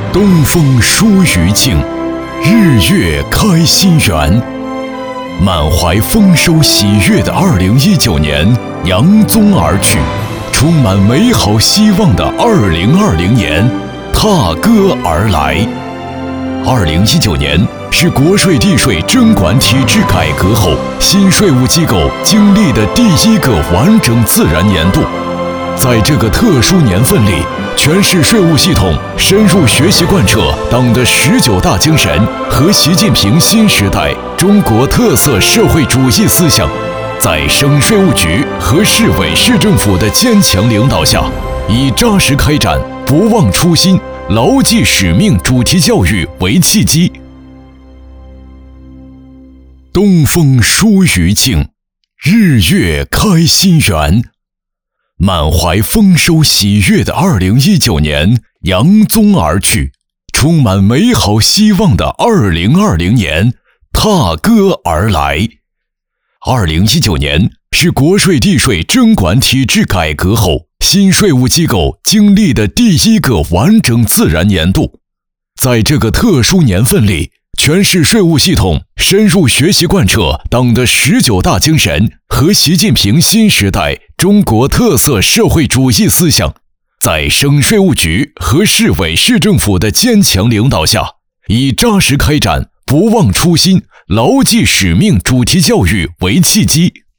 东风疏于境，日月开新园。满怀丰收喜悦的2019年扬宗而去，充满美好希望的2020年踏歌而来。2019年是国税地税征管体制改革后新税务机构经历的第一个完整自然年度。在这个特殊年份里，全市税务系统深入学习贯彻党的19大精神和习近平新时代中国特色社会主义思想，在省税务局和市委市政府的坚强领导下，以扎实开展不忘初心、牢记使命主题教育为契机。东风疏于境，日月开新园。满怀丰收喜悦的2019年扬宗而去，充满美好希望的2020年踏歌而来。2019年是国税地税征管体制改革后新税务机构经历的第一个完整自然年度。在这个特殊年份里，全市税务系统深入学习贯彻党的19大精神和习近平新时代中国特色社会主义思想，在省税务局和市委市政府的坚强领导下，以扎实开展不忘初心、牢记使命主题教育为契机。